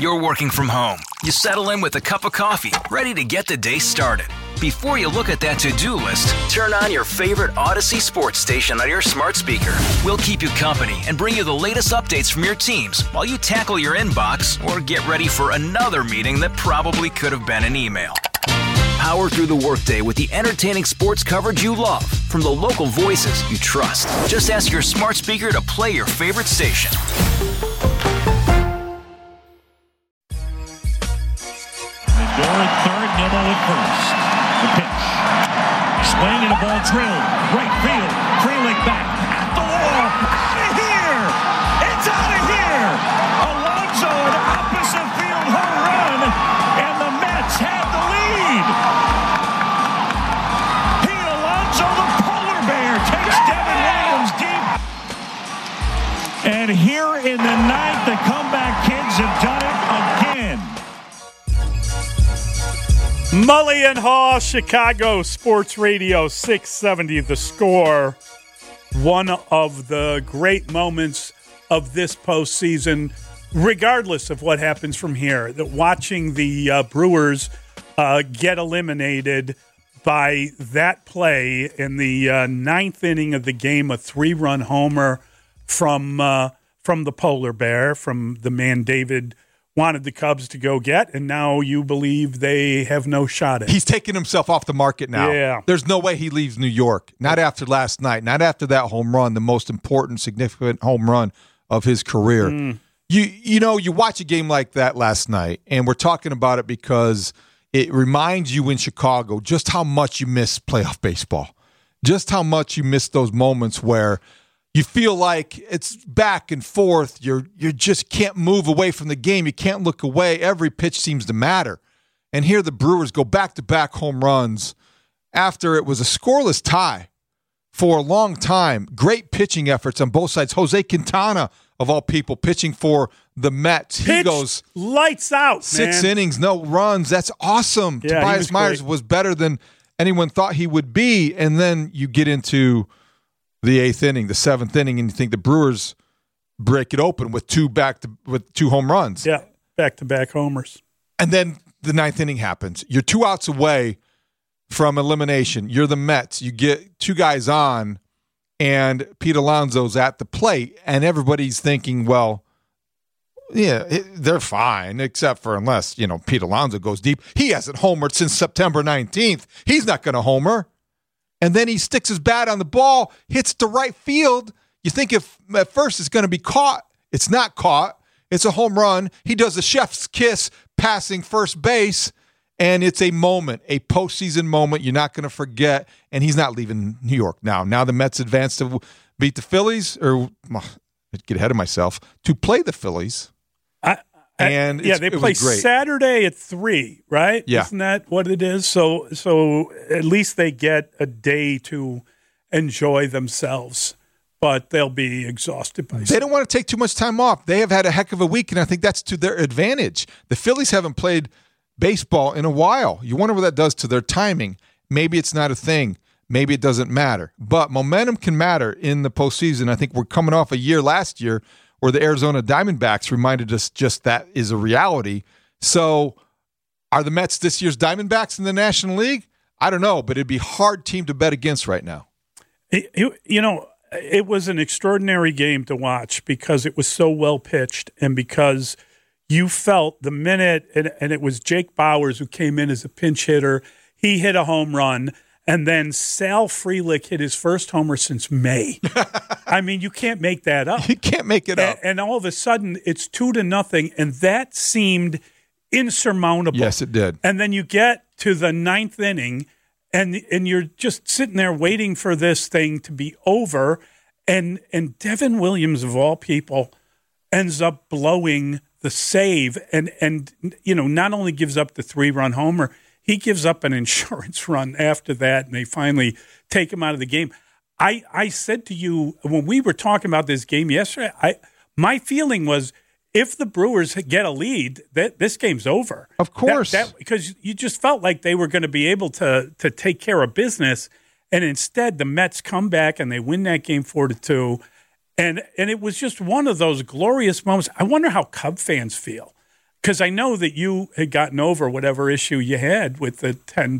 You're working from home. You settle in with a cup of coffee, ready to get the day started. Before you look at that to-do list, turn on your favorite Odyssey sports station on your smart speaker. We'll keep you company and bring you the latest updates from your teams while you tackle your inbox or get ready for another meeting that probably could have been an email. Power through the workday with the entertaining sports coverage you love from the local voices you trust. Just ask your smart speaker to play your favorite station. Lindor at third, Nimmo at first. The pitch. Swing and a ball drilled. Right field. Frelick back. At the wall. Out of here! It's out of here! Alonso, an opposite field home run, and the Mets have the lead. Pete Alonso, the polar bear, takes Devin Williams deep. And here in the ninth, the comeback kids have done it again. Mully and Haw, Chicago Sports Radio 670 The Score. One of the great moments of this postseason, regardless of what happens from here, that watching the Brewers get eliminated by that play in the ninth inning of the game, a 3-run homer from the polar bear, from the man David wanted the Cubs to go get, and now you believe they have no shot at it. He's taking himself off the market now. Yeah. There's no way he leaves New York. Not after last night. Not after that home run, the most important, significant home run of his career. You watch a game like that last night, and we're talking about it because it reminds you in Chicago just how much you miss playoff baseball. Just how much you miss those moments where you feel like it's back and forth. You just can't move away from the game. You can't look away. Every pitch seems to matter. And here the Brewers go back-to-back home runs after it was a scoreless tie for a long time. Great pitching efforts on both sides. Jose Quintana, of all people, pitching for the Mets. He goes lights out, 6 innings, no runs. That's awesome. Yeah, Tobias Myers was better than anyone thought he would be. And then you get into the 8th inning, the 7th inning, and you think the Brewers break it open with two home runs. Yeah, back-to-back homers. And then the 9th inning happens. You're 2 outs away from elimination. You're the Mets. You get 2 guys on, and Pete Alonso's at the plate, and everybody's thinking, well, yeah, they're fine, except for unless, Pete Alonso goes deep. He hasn't homered since September 19th. He's not going to homer. And then he sticks his bat on the ball, hits to right field. You think if at first it's going to be caught. It's not caught. It's a home run. He does a chef's kiss passing first base, and it's a moment, a postseason moment you're not going to forget, and he's not leaving New York now. Now the Mets advance to beat the Phillies, or get ahead of myself, to play the Phillies. They play Saturday at 3, right? Yeah. Isn't that what it is? So at least they get a day to enjoy themselves, but they'll be exhausted by They don't want to take too much time off. They have had a heck of a week, and I think that's to their advantage. The Phillies haven't played baseball in a while. You wonder what that does to their timing. Maybe it's not a thing. Maybe it doesn't matter. But momentum can matter in the postseason. I think we're coming off a year last year where the Arizona Diamondbacks reminded us just that is a reality. So are the Mets this year's Diamondbacks in the National League? I don't know, but it'd be a hard team to bet against right now. It was an extraordinary game to watch because it was so well pitched and because you felt the minute, and it was Jake Bauers who came in as a pinch hitter. He hit a home run. And then Sal Frelick hit his first homer since May. I mean, you can't make that up. You can't make it up. And all of a sudden, it's 2-0, and that seemed insurmountable. Yes, it did. And then you get to the 9th inning, and you're just sitting there waiting for this thing to be over, and Devin Williams, of all people, ends up blowing the save, and not only gives up the 3-run homer, he gives up an insurance run after that, and they finally take him out of the game. I said to you when we were talking about this game yesterday, my feeling was if the Brewers get a lead, this game's over. Of course. Because you just felt like they were going to be able to take care of business, and instead the Mets come back and they win that game 4-2, and it was just one of those glorious moments. I wonder how Cub fans feel. because I know that you had gotten over whatever issue you had with the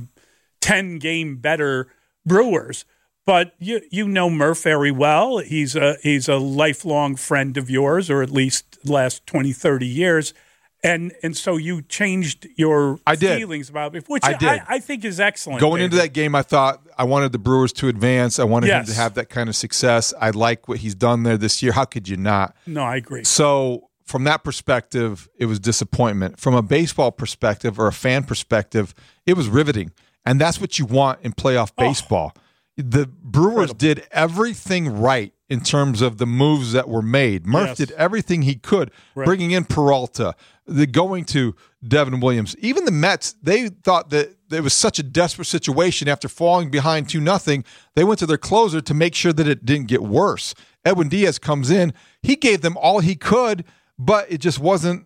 10 game better Brewers. But you know Murph very well. He's a lifelong friend of yours, or at least the last 20, 30 years. And so you changed your feelings about it, which I think is excellent. Going into that game, I thought I wanted the Brewers to advance. I wanted him to have that kind of success. I like what he's done there this year. How could you not? No, I agree. So from that perspective, it was disappointment. From a baseball perspective or a fan perspective, it was riveting. And that's what you want in playoff baseball. The Brewers did everything right in terms of the moves that were made. Murph did everything he could, bringing in Peralta, going to Devin Williams. Even the Mets, they thought that it was such a desperate situation after falling behind 2-0. They went to their closer to make sure that it didn't get worse. Edwin Diaz comes in. He gave them all he could, but it just wasn't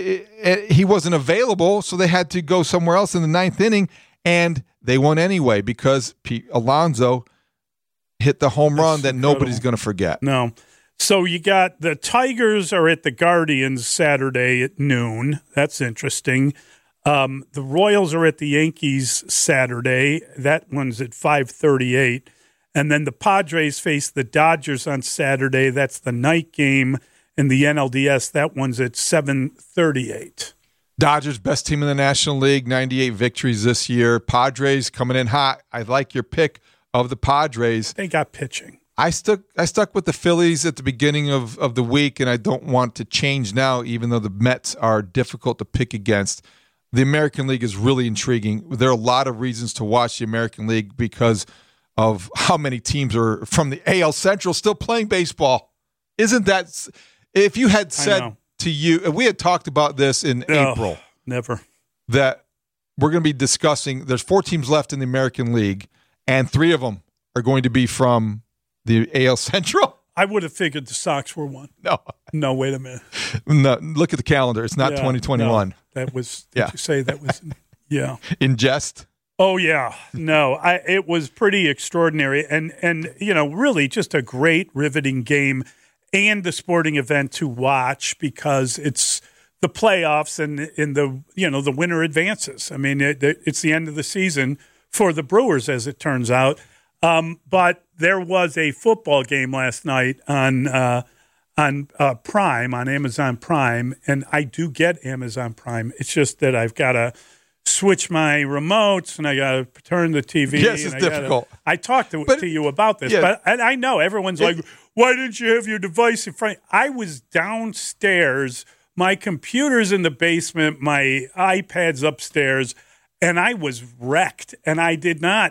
he wasn't available, so they had to go somewhere else in the ninth inning. And they won anyway because Pete Alonso hit the home run that nobody's going to forget. No. So you got the Tigers are at the Guardians Saturday at noon. That's interesting. The Royals are at the Yankees Saturday. That one's at 5:38. And then the Padres face the Dodgers on Saturday. That's the night game in the NLDS. That one's at 7:38. Dodgers, best team in the National League, 98 victories this year. Padres coming in hot. I like your pick of the Padres. They got pitching. I stuck with the Phillies at the beginning of the week, and I don't want to change now, even though the Mets are difficult to pick against. The American League is really intriguing. There are a lot of reasons to watch the American League because of how many teams are from the AL Central still playing baseball. Isn't that – if you had said – to you, and we had talked about this in April. Never. That we're going to be discussing, there's 4 teams left in the American League, and 3 of them are going to be from the AL Central. I would have figured the Sox were one. No, wait a minute. No, look at the calendar. It's not 2021. No, that was, did you say that was, in jest? Oh, yeah. No, it was pretty extraordinary. And really just a great, riveting game. And the sporting event to watch because it's the playoffs and in the winner advances. I mean, it's the end of the season for the Brewers, as it turns out. But there was a football game last night on Prime, on Amazon Prime, and I do get Amazon Prime. It's just that I've got to switch my remotes and I got to turn the TV. Yes, it's difficult. I talked to you about this, but I know everyone's like, why didn't you have your device in front? I was downstairs. My computer's in the basement. My iPad's upstairs. And I was wrecked. And I did not.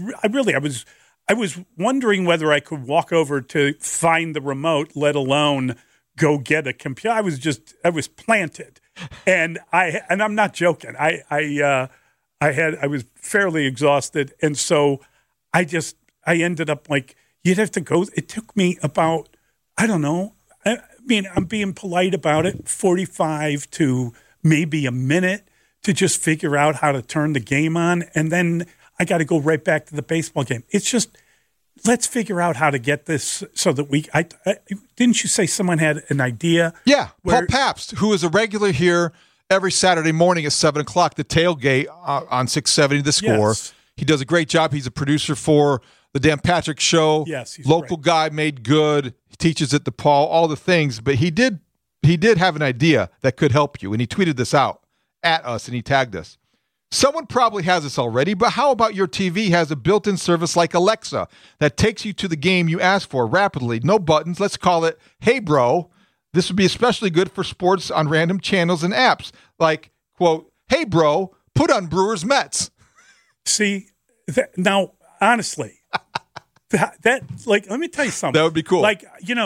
I was wondering whether I could walk over to find the remote, let alone go get a computer. I was planted. And I'm not joking. I was fairly exhausted. And so I ended up like, you'd have to go. It took me about, I don't know. I mean, I'm being polite about it, 45 to maybe a minute to just figure out how to turn the game on. And then I got to go right back to the baseball game. It's just, let's figure out how to get this so that didn't you say someone had an idea? Yeah. Paul Pabst, who is a regular here every Saturday morning at 7 o'clock, the tailgate on 670 The Score. Yes. He does a great job. He's a producer for the Dan Patrick Show. Yes, he's local guy, made good. He teaches at DePaul, all the things. But he did have an idea that could help you, and he tweeted this out at us, and he tagged us. Someone probably has this already, but how about your TV has a built-in service like Alexa that takes you to the game you ask for rapidly? No buttons. Let's call it Hey Bro. This would be especially good for sports on random channels and apps. Like, quote, Hey Bro, put on Brewers Mets. See, now, honestly, that let me tell you something. That would be cool. Like,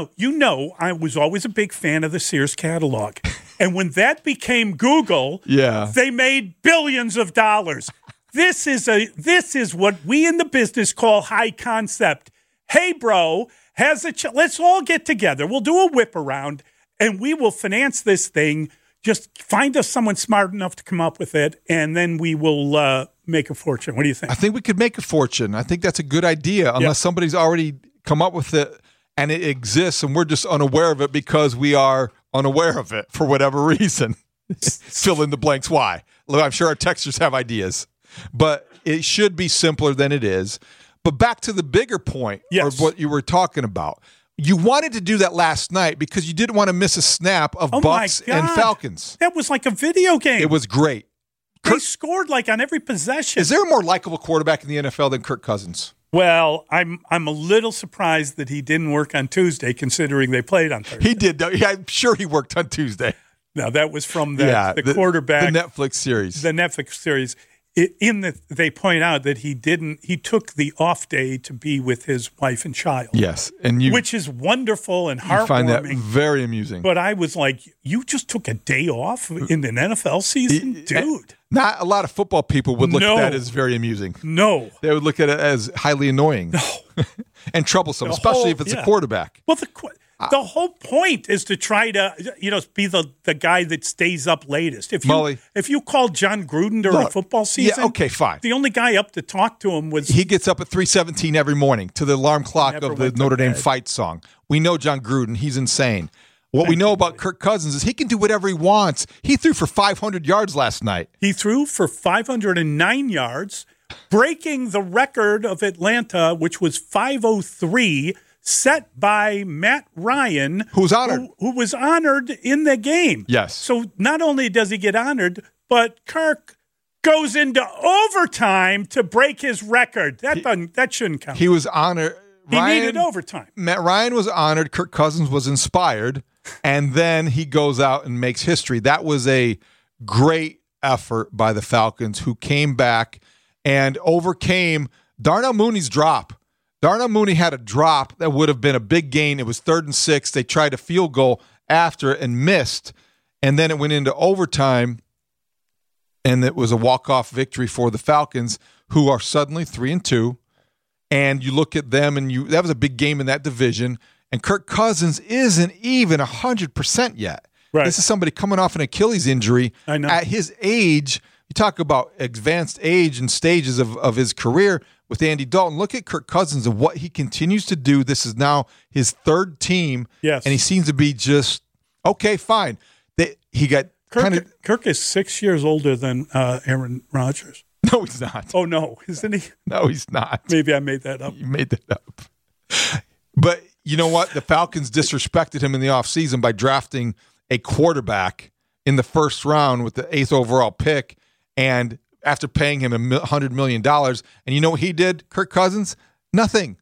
I was always a big fan of the Sears catalog. And when that became Google, they made billions of dollars. This is what we in the business call high concept. Hey, bro, let's all get together. We'll do a whip around, and we will finance this thing. Just find us someone smart enough to come up with it, and then we will make a fortune. What do you think? I think we could make a fortune. I think that's a good idea, unless somebody's already come up with it and it exists, and we're just unaware of it because we are unaware of it for whatever reason. Fill in the blanks why. Look, I'm sure our texters have ideas. But it should be simpler than it is. But back to the bigger point of what you were talking about. You wanted to do that last night because you didn't want to miss a snap of Bucs and Falcons. That was like a video game. It was great. They scored like on every possession. Is there a more likable quarterback in the NFL than Kirk Cousins? Well, I'm a little surprised that he didn't work on Tuesday, considering they played on Thursday. He did. Yeah, I'm sure he worked on Tuesday. No, that was from the quarterback. The Netflix series. The Netflix series. They point out that he took the off day to be with his wife and child. Yes. Which is wonderful and heartwarming. I find that very amusing. But I was like, you just took a day off in an NFL season? Dude. Not a lot of football people would look at that as very amusing. No. They would look at it as highly annoying. No. And troublesome, especially if it's a quarterback. Well, the whole point is to try to, be the guy that stays up latest. If you called John Gruden during football season, okay, fine. The only guy up to talk to him was he gets up at 3:17 every morning to the alarm clock of the Notre Dame fight song. We know John Gruden; he's insane. What we know about Kirk Cousins is he can do whatever he wants. He threw for 500 yards last night. He threw for 509 yards, breaking the record of Atlanta, which was 503. Set by Matt Ryan, who was honored. Who was honored in the game. Yes. So not only does he get honored, but Kirk goes into overtime to break his record. That shouldn't count. He was honored. He needed overtime. Matt Ryan was honored. Kirk Cousins was inspired. And then he goes out and makes history. That was a great effort by the Falcons, who came back and overcame Darnell Mooney's drop. Darnell Mooney had a drop that would have been a big gain. It was 3rd and 6. They tried a field goal after it and missed. And then it went into overtime, and it was a walk-off victory for the Falcons, who are suddenly 3-2. And you look at them, and that was a big game in that division. And Kirk Cousins isn't even 100% yet. Right. This is somebody coming off an Achilles injury. I know. At his age, you talk about advanced age and stages of his career with Andy Dalton. Look at Kirk Cousins and what he continues to do. This is now his 3rd team. Yes. And he seems to be just, okay, fine. He got Kirk is 6 years older than Aaron Rodgers. No, he's not. Oh, no. Isn't he? No, he's not. Maybe I made that up. You made that up. But you know what? The Falcons disrespected him in the offseason by drafting a quarterback in the 1st round with the 8th overall pick, and after paying him $100 million. And you know what he did, Kirk Cousins? Nothing.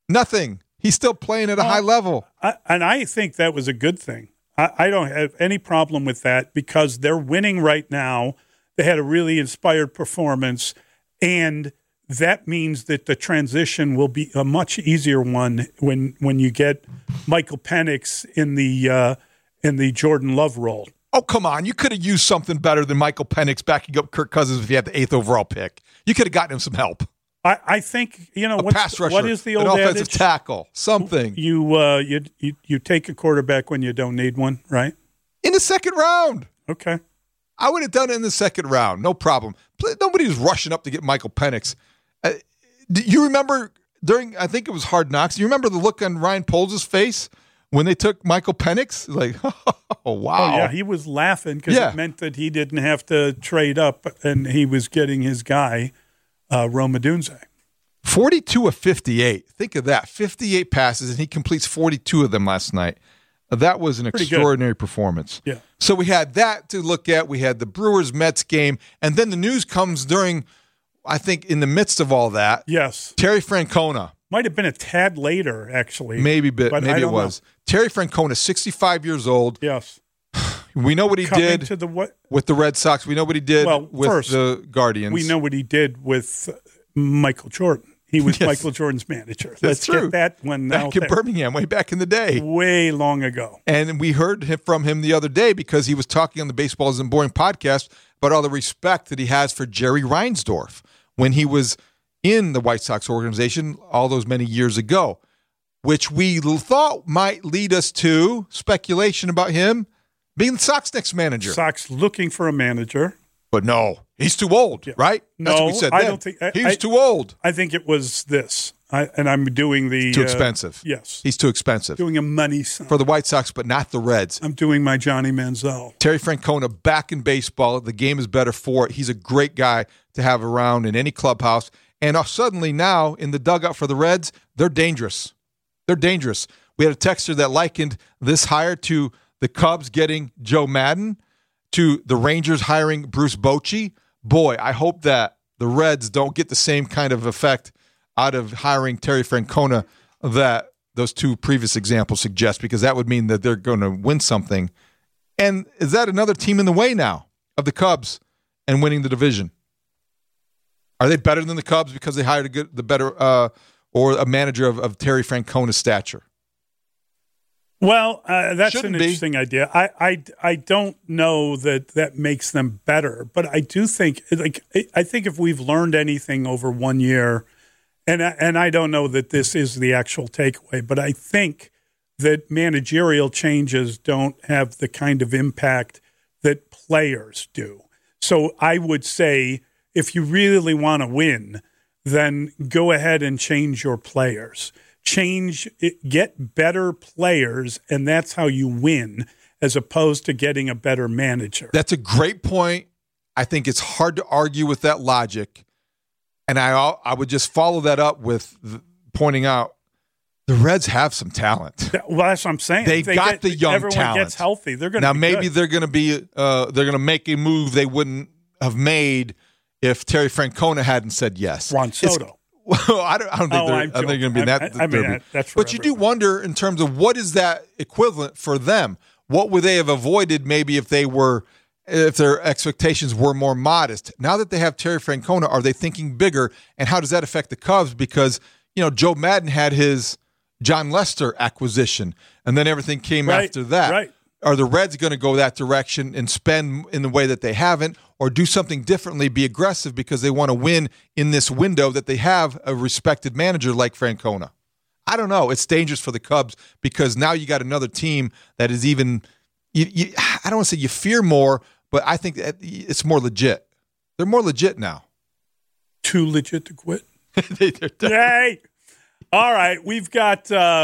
He's still playing at a high level. And I think that was a good thing. I don't have any problem with that because they're winning right now. They had a really inspired performance, and that means that the transition will be a much easier one when you get Michael Penix in the Jordan Love role. Oh, come on. You could have used something better than Michael Penix backing up Kirk Cousins if you had the 8th overall pick. You could have gotten him some help. I think, pass rusher, what is the old an offensive adage? Tackle, something. You take a quarterback when you don't need one, right? In the 2nd round. Okay. I would have done it in the 2nd round. No problem. Nobody was rushing up to get Michael Penix. Do you remember I think it was Hard Knocks, do you remember the look on Ryan Poles' face when they took Michael Penix? Like, oh, wow. Oh, yeah, he was laughing because it meant that he didn't have to trade up, and he was getting his guy, Rome Odunze. 42 of 58. Think of that. 58 passes, and he completes 42 of them last night. That was an extraordinary performance. Yeah. So we had that to look at. We had the Brewers-Mets game, and then the news comes during, I think, in the midst of all that. Yes. Terry Francona. Might have been a tad later, actually. Maybe it was. Terry Francona, 65 years old. Yes. We know what he did with the Red Sox. We know what he did with the Guardians. We know what he did with Michael Jordan. He was Michael Jordan's manager. Let's get that one back in Birmingham, way back in the day. Way long ago. And we heard from him the other day because he was talking on the Baseball Isn't Boring podcast about all the respect that he has for Jerry Reinsdorf when he was in the White Sox organization all those many years ago, which we thought might lead us to speculation about him being the Sox next manager. Sox looking for a manager. But no, he's too old, right? No, that's what we said I then. don't think he's too old. I think it was this. I'm doing the too expensive. Yes, he's too expensive. Doing a money sign for the White Sox, but not the Reds. I'm doing my Johnny Manziel. Terry Francona back in baseball. The game is better for it. He's a great guy to have around in any clubhouse. And suddenly now in the dugout for the Reds, they're dangerous. They're dangerous. We had a texter that likened this hire to the Cubs getting Joe Madden, to the Rangers hiring Bruce Bochy. Boy, I hope that the Reds don't get the same kind of effect out of hiring Terry Francona that those two previous examples suggest, because that would mean that they're going to win something. And is that another team in the way now of the Cubs and winning the division? Are they better than the Cubs because they hired or a manager of Terry Francona's stature? Well, that's Shouldn't an interesting idea. I don't know that makes them better, but I do think I think if we've learned anything over 1 year, and I don't know that this is the actual takeaway, but I think that managerial changes don't have the kind of impact that players do. So I would say if you really want to win, then go ahead and change your players. Get better players, and that's how you win, as opposed to getting a better manager. That's a great point. I think it's hard to argue with that logic. And I would just follow that up with pointing out the Reds have some talent. Well, that's what I'm saying. They got the young everyone talent. Gets healthy. They're going now to maybe good. they're going to be they're going to make a move they wouldn't have made if Terry Francona hadn't said yes. Juan Soto. Well, I don't think they're going to be that. That's but you do wonder in terms of what is that equivalent for them? What would they have avoided maybe if their expectations were more modest? Now that they have Terry Francona, are they thinking bigger? And how does that affect the Cubs? Because Joe Madden had his John Lester acquisition, and then everything came after that. Right. Are the Reds going to go that direction and spend in the way that they haven't, or do something differently, be aggressive because they want to win in this window that they have a respected manager like Francona? I don't know. It's dangerous for the Cubs because now you got another team that is even I don't want to say you fear more, but I think that it's more legit. They're more legit now. Too legit to quit. Yay! All right, we've got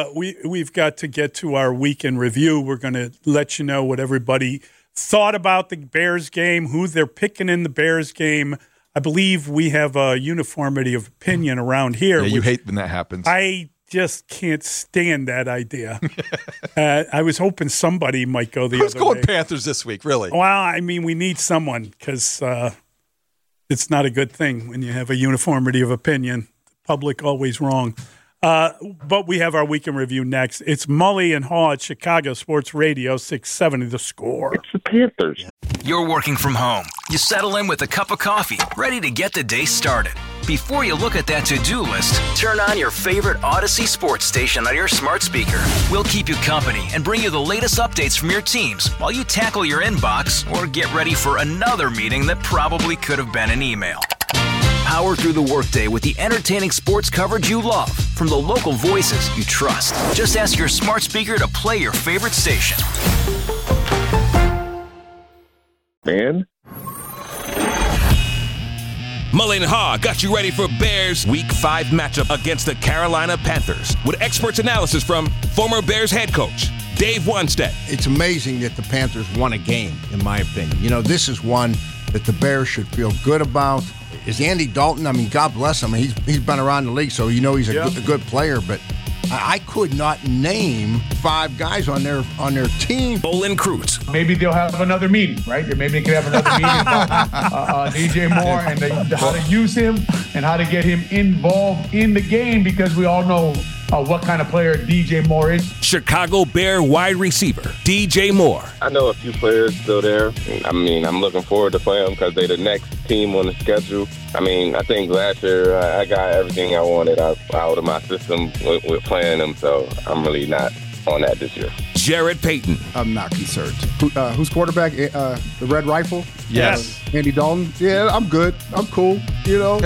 to get to our weekend review. We're going to let you know what everybody thought about the Bears game, who they're picking in the Bears game. I believe we have a uniformity of opinion around here. Yeah, you hate when that happens. I just can't stand that idea. I was hoping somebody might go the other way. Who's going Panthers this week, really? Well, I mean, we need someone because it's not a good thing when you have a uniformity of opinion. The public always wrong. But we have our weekend review next. It's Mully and Haw at Chicago Sports Radio 670 The Score. It's the Panthers. You're working from home. You settle in with a cup of coffee, ready to get the day started. Before you look at that to-do list, turn on your favorite Odyssey sports station on your smart speaker. We'll keep you company and bring you the latest updates from your teams while you tackle your inbox or get ready for another meeting that probably could have been an email. Power through the workday with the entertaining sports coverage you love from the local voices you trust. Just ask your smart speaker to play your favorite station. Man. Mully and Haw got you ready for Bears Week 5 matchup against the Carolina Panthers with experts analysis from former Bears head coach Dave Wannstedt. It's amazing that the Panthers won a game, in my opinion. This is one that the Bears should feel good about. Is Andy Dalton, I mean, God bless him. He's been around the league, so he's a good player, but I could not name 5 guys on their team. Bolin Cruz. Maybe they'll have another meeting, right? Maybe they could have another meeting about DJ Moore and how to use him and how to get him involved in the game, because we all know what kind of player DJ Moore is. Chicago Bear wide receiver DJ Moore. I know a few players still there. I mean, I'm looking forward to playing them because they're the next team on the schedule. I mean, I think last year I got everything I wanted out of my system with playing them, so I'm really not on that this year. Jared Payton. I'm not concerned. Who's quarterback? The Red Rifle? Yes. Andy Dalton? Yeah, I'm good. I'm cool.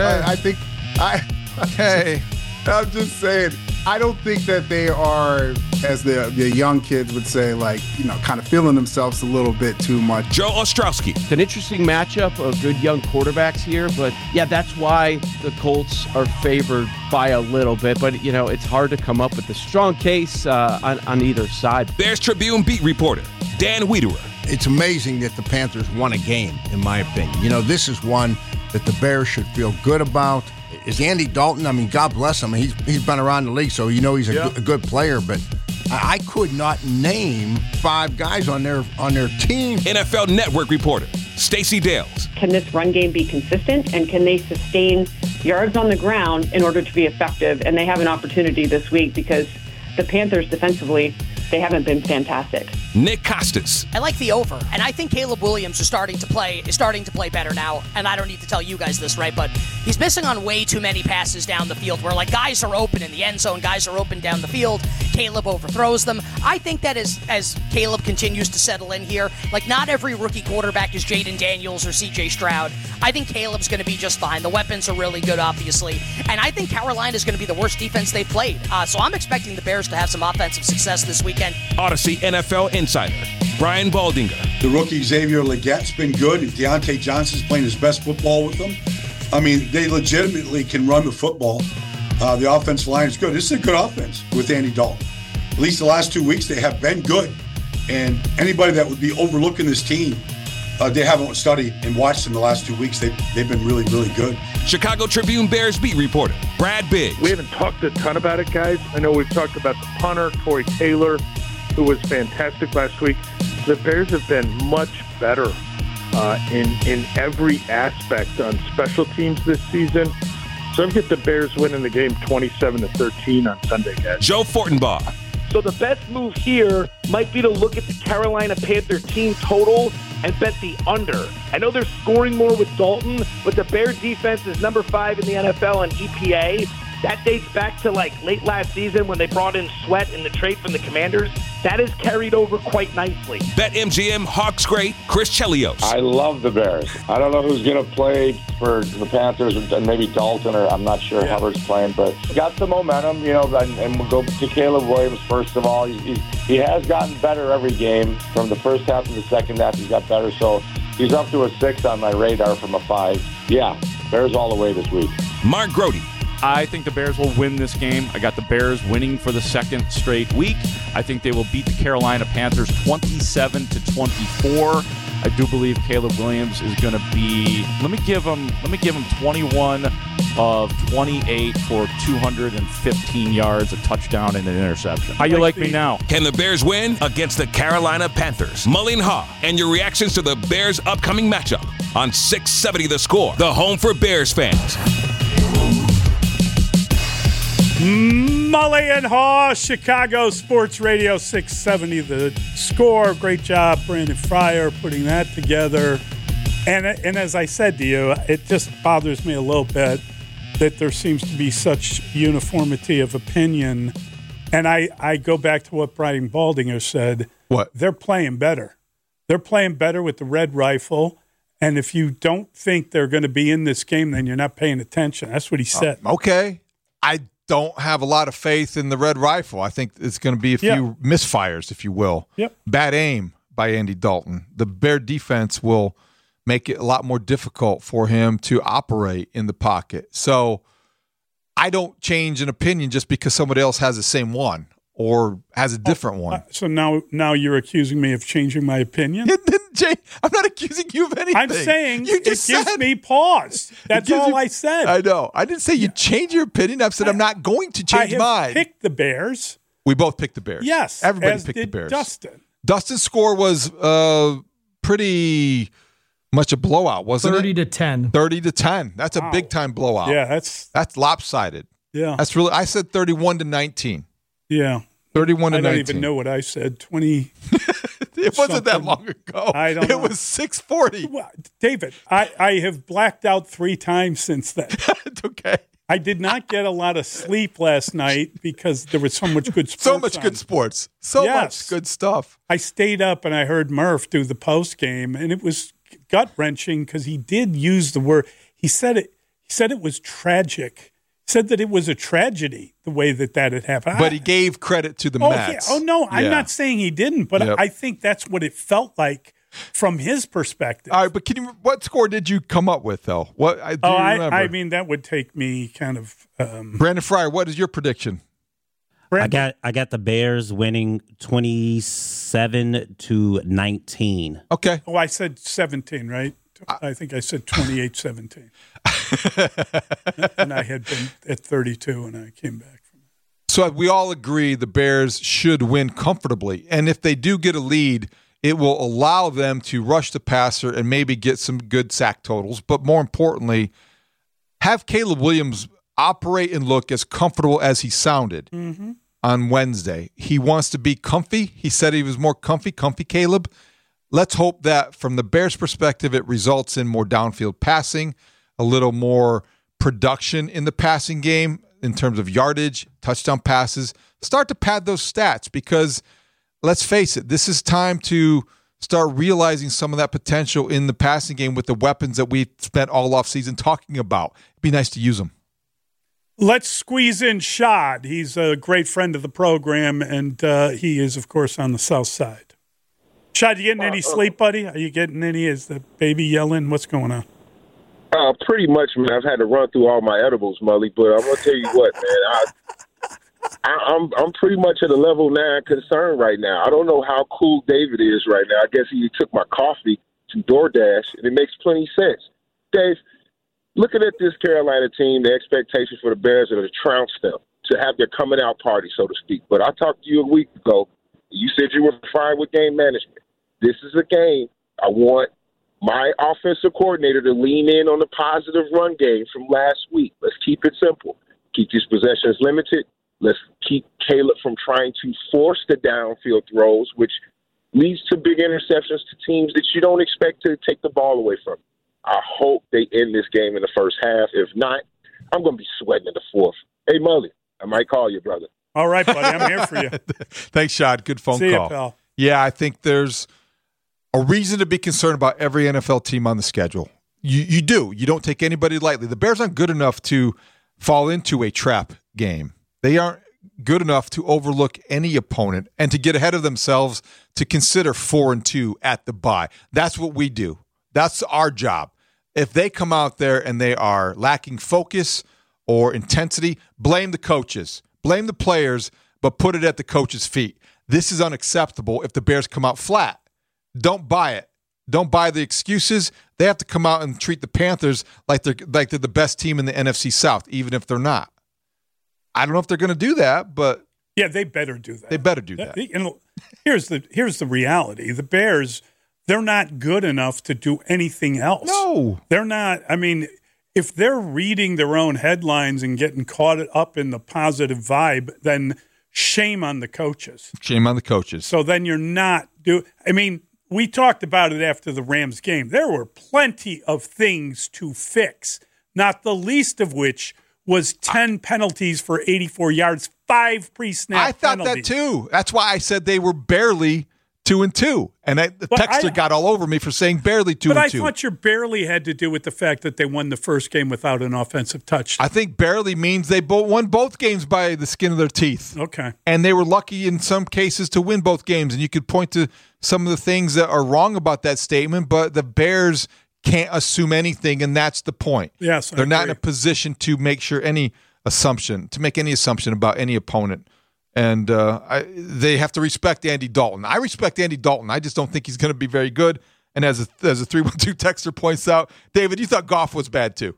Okay. I'm just saying, I don't think that they are as the young kids would say, like, kind of feeling themselves a little bit too much. Joe Ostrowski. It's an interesting matchup of good young quarterbacks here, but yeah, that's why the Colts are favored by a little bit. But, it's hard to come up with a strong case on either side. Bears Tribune beat reporter Dan Wiederer. It's amazing that the Panthers won a game, in my opinion. This is one that the Bears should feel good about. Is Andy Dalton, God bless him. He's been around the league, so he's a good player. But I could not name 5 guys on their team. NFL Network reporter Stacey Dales. Can this run game be consistent, and can they sustain yards on the ground in order to be effective? And they have an opportunity this week because the Panthers defensively, they haven't been fantastic. Nick Costas. I like the over, and I think Caleb Williams is starting to play better now. And I don't need to tell you guys this, right? But he's missing on way too many passes down the field where guys are open in the end zone, guys are open down the field. Caleb overthrows them. I think that as Caleb continues to settle in here, not every rookie quarterback is Jaden Daniels or C.J. Stroud. I think Caleb's going to be just fine. The weapons are really good, obviously, and I think Carolina is going to be the worst defense they've played. So I'm expecting the Bears to have some offensive success this weekend. Odyssey NFL Insider Brian Baldinger. The rookie Xavier Legette's been good. Deontay Johnson's playing his best football with them. They legitimately can run the football. The offensive line is good. This is a good offense with Andy Dalton. At least the last 2 weeks, they have been good. And anybody that would be overlooking this team, they haven't studied and watched in the last 2 weeks. They've been really, really good. Chicago Tribune Bears beat reporter Brad Biggs. We haven't talked a ton about it, guys. I know we've talked about the punter, Corey Taylor, who was fantastic last week. The Bears have been much better in every aspect on special teams this season. So I've got the Bears winning the game 27-13 on Sunday, guys. Joe Fortenbaugh. So the best move here might be to look at the Carolina Panther team total and bet the under. I know they're scoring more with Dalton, but the Bear defense is number 5 in the NFL on EPA. That dates back to late last season when they brought in Sweat in the trade from the Commanders. That has carried over quite nicely. BetMGM Hawks great Chris Chelios. I love the Bears. I don't know who's going to play for the Panthers, maybe Dalton, or I'm not sure Hubbard's playing, but got some momentum, and we'll go to Caleb Williams first of all. He has gotten better every game. From the first half to the second half, he's got better. So he's up to a 6 on my radar from a 5. Yeah, Bears all the way this week. Mark Grody. I think the Bears will win this game. I got the Bears winning for the second straight week. I think they will beat the Carolina Panthers 27-24. I do believe Caleb Williams is going to be. Let me give him 21 of 28 for 215 yards, a touchdown, and an interception. How you like me now? Can the Bears win against the Carolina Panthers? Mullen Haw, and your reactions to the Bears' upcoming matchup on 670 The Score, the home for Bears fans. Mully and Haw, Chicago Sports Radio 670 The Score. Great job, Brandon Fryer, putting that together. And as I said to you, it just bothers me a little bit that there seems to be such uniformity of opinion. And I go back to what Brian Baldinger said. What? They're playing better. They're playing better with the red rifle. And if you don't think they're going to be in this game, then you're not paying attention. That's what he said. Okay. I don't have a lot of faith in the red rifle. I think it's going to be a few misfires, if you will. Yep. Bad aim by Andy Dalton. The Bear defense will make it a lot more difficult for him to operate in the pocket. So I don't change an opinion just because somebody else has the same one or has a different one. So now you're accusing me of changing my opinion? It didn't change. I'm not accusing you of anything. I'm saying you just it gives me pause. That's all I said. I know. I didn't say you change your opinion. I've said I'm not going to change mine. I have picked the Bears. We both picked the Bears. Yes. Everybody picked the Bears. Dustin. Dustin's score was pretty much a blowout, wasn't 30-10. 30-10. That's a big-time blowout. Yeah, that's lopsided. Yeah. That's really. I said 31-19. Yeah. 31-19. I don't even know what I said. 20. It wasn't that long ago. I don't know. It was 6:40. Well, David, I have blacked out 3 times since then. It's okay. I did not get a lot of sleep last night because there was so much good sports. So much good sports. So much good stuff. I stayed up and I heard Murph do the post game, and it was gut wrenching because he did use the word. He said it was tragic. said that it was a tragedy the way that had happened. But he gave credit to the Mets. Yeah. Oh, no, I'm not saying he didn't, but Yep. I think that's what it felt like from his perspective. All right, but what score did you come up with, though? Do you remember? I mean, that would take me kind of... Brandon Fryer, what is your prediction? I got the Bears winning 27-19. Okay. Oh, I said 17, right? I think I said 28-17. And I had been at 32, and I came back. So we all agree the Bears should win comfortably. And if they do get a lead, it will allow them to rush the passer and maybe get some good sack totals. But more importantly, have Caleb Williams operate and look as comfortable as he sounded on Wednesday. He wants to be comfy. He said he was more comfy Caleb. Let's hope that from the Bears' perspective, it results in more downfield passing, a little more production in the passing game in terms of yardage, touchdown passes. Start to pad those stats because, let's face it, this is time to start realizing some of that potential in the passing game with the weapons that we spent all offseason talking about. It'd be nice to use them. Let's squeeze in Shad. He's a great friend of the program, and he is, of course, on the south side. Shad, you getting any sleep, buddy? Are you getting any? Is the baby yelling? What's going on? Pretty much, man. I've had to run through all my edibles, Mully, but I'm going to tell you what, man. I'm pretty much at a level 9 concern right now. I don't know how cool David is right now. I guess he took my coffee to DoorDash, and it makes plenty sense. Dave, looking at this Carolina team, the expectations for the Bears are to trounce them, to have their coming out party, so to speak. But I talked to you a week ago. You said you were fine with game management. This is a game I want my offensive coordinator to lean in on the positive run game from last week. Let's keep it simple. Keep these possessions limited. Let's keep Caleb from trying to force the downfield throws, which leads to big interceptions to teams that you don't expect to take the ball away from. I hope they end this game in the first half. If not, I'm going to be sweating in the fourth. Hey, Mully, I might call you, brother. All right, buddy. I'm here for you. Thanks, Shad. Good phone See call. you, pal. Yeah, I think there's a reason to be concerned about every NFL team on the schedule. You do. You don't take anybody lightly. The Bears aren't good enough to fall into a trap game. They aren't good enough to overlook any opponent and to get ahead of themselves to consider 4-2 at the bye. That's what we do. That's our job. If they come out there and they are lacking focus or intensity, blame the coaches. Blame the players, but put it at the coach's feet. This is unacceptable if the Bears come out flat. Don't buy it. Don't buy the excuses. They have to come out and treat the Panthers like they're the best team in the NFC South, even if they're not. I don't know if they're going to do that, but yeah, they better do that. They better do that. Here's the reality. The Bears, they're not good enough to do anything else. No. They're not. I mean, if they're reading their own headlines and getting caught up in the positive vibe, then shame on the coaches. Shame on the coaches. So then you're not I mean, we talked about it after the Rams game. There were plenty of things to fix, not the least of which was 10 penalties for 84 yards, 5 pre-snap I thought penalties. that too. That's why I said they were barely 2-2. And the texter got all over me for saying barely 2-2. But I thought your barely had to do with the fact that they won the first game without an offensive touchdown. I think barely means they won both games by the skin of their teeth. Okay. And they were lucky in some cases to win both games. And you could point to some of the things that are wrong about that statement, but the Bears can't assume anything, and that's the point. Yes, they're not in a position to make any assumption about any opponent. And they have to respect Andy Dalton. I respect Andy Dalton. I just don't think he's going to be very good. And as a 312 texter points out, David, you thought Goff was bad too.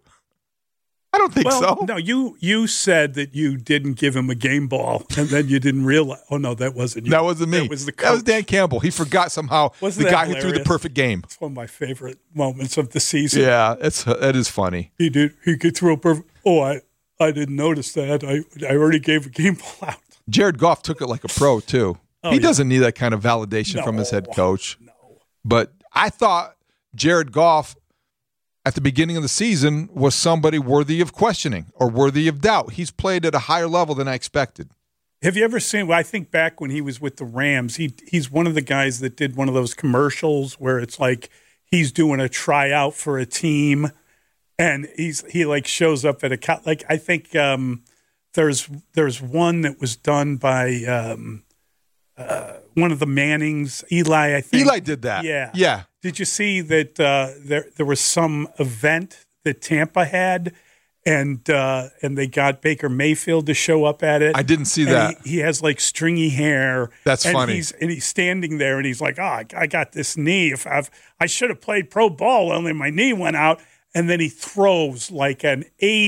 I don't think so. No, you said that you didn't give him a game ball, and then you didn't realize. Oh, no, that wasn't you. That wasn't me. That was the coach. That was Dan Campbell. He forgot somehow Wasn't the that guy who threw the hilarious? perfect game. It's one of my favorite moments of the season. Yeah, that is funny. He could throw a perfect. Oh, I didn't notice that. I already gave a game ball out. Jared Goff took it like a pro, too. Oh, he yeah. doesn't need that kind of validation from his head coach. No. But I thought Jared Goff at the beginning of the season was somebody worthy of questioning or worthy of doubt. He's played at a higher level than I expected. Have you ever seen, well, I think back when he was with the Rams, he's one of the guys that did one of those commercials where it's like he's doing a tryout for a team and he like shows up at a like I think there's one that was done by one of the Mannings, Eli. I think Eli did that. Yeah. Did you see that there was some event that Tampa had? And they got Baker Mayfield to show up at it. I didn't see that. He has like stringy hair. That's funny. He's standing there and he's like, I got this knee. I should have played pro ball, only my knee went out. And then he throws like an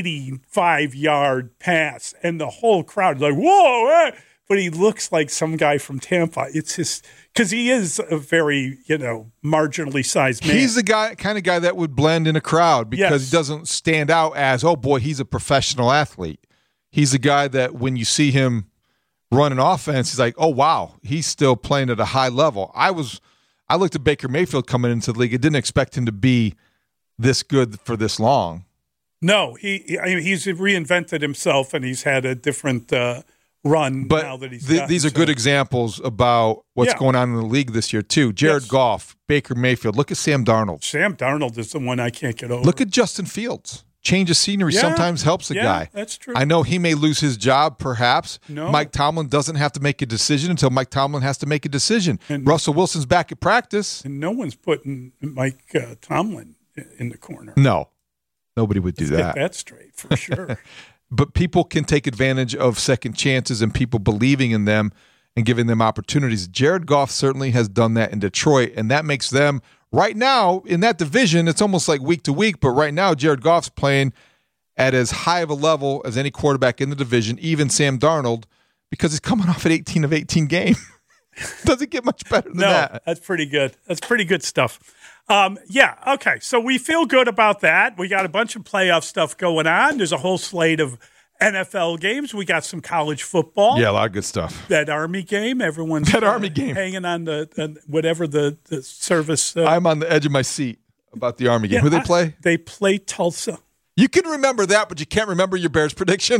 85-yard pass, and the whole crowd is like, whoa! But he looks like some guy from Tampa. It's just because he is a very, marginally sized man. He's the kind of guy that would blend in a crowd because he doesn't stand out as, oh boy, he's a professional athlete. He's a guy that when you see him run an offense, he's like, oh wow, he's still playing at a high level. I looked at Baker Mayfield coming into the league. I didn't expect him to be this good for this long. No, he's reinvented himself, and he's had a different run now that he's these are good examples about what's going on in the league this year too. Jared Goff, Baker Mayfield. Look at Sam Darnold. Sam Darnold is the one I can't get over. Look at Justin Fields. Change of scenery sometimes helps a guy. That's true. I know he may lose his job perhaps. No. Mike Tomlin doesn't have to make a decision until Mike Tomlin has to make a decision. And Russell Wilson's back at practice. And no one's putting Mike Tomlin in the corner. No. Nobody would do that. Get that straight for sure. But people can take advantage of second chances and people believing in them and giving them opportunities. Jared Goff certainly has done that in Detroit, and that makes them, right now, in that division, it's almost like week to week, but right now Jared Goff's playing at as high of a level as any quarterback in the division, even Sam Darnold, because he's coming off an 18 of 18 game. Doesn't get much better than that. No, that's pretty good. That's pretty good stuff. Okay. So we feel good about that. We got a bunch of playoff stuff going on. There's a whole slate of NFL games. We got some college football. Yeah, a lot of good stuff. That Army game. Everyone's Army game hanging on whatever the service. I'm on the edge of my seat about the Army game. Who they play? They play Tulsa. You can remember that, but you can't remember your Bears prediction?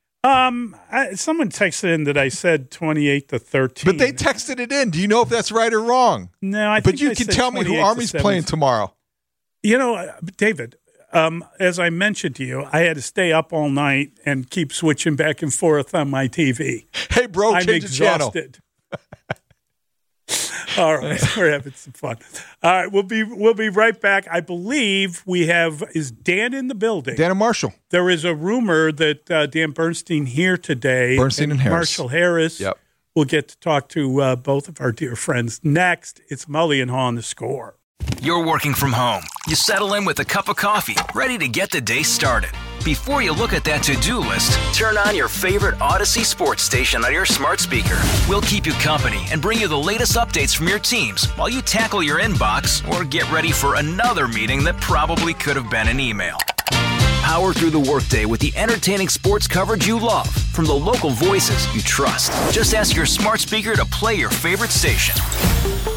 Someone texted in that I said 28-13. But they texted it in. Do you know if that's right or wrong? No, I think But you can tell me who Army's playing tomorrow. David, as I mentioned to you, I had to stay up all night and keep switching back and forth on my TV. Hey, bro, I'm change exhausted. the channel. All right, we're having some fun. All right, we'll be right back. I believe is Dan in the building? Dan and Marshall. There is a rumor that Dan Bernstein here today. Bernstein and Harris. Marshall Harris. Yep. We'll get to talk to both of our dear friends next. It's Mully and Haw on The Score. You're working from home. You settle in with a cup of coffee, ready to get the day started. Before you look at that to-do list, turn on your favorite Odyssey sports station on your smart speaker. We'll keep you company and bring you the latest updates from your teams while you tackle your inbox or get ready for another meeting that probably could have been an email. Power through the workday with the entertaining sports coverage you love from the local voices you trust. Just ask your smart speaker to play your favorite station.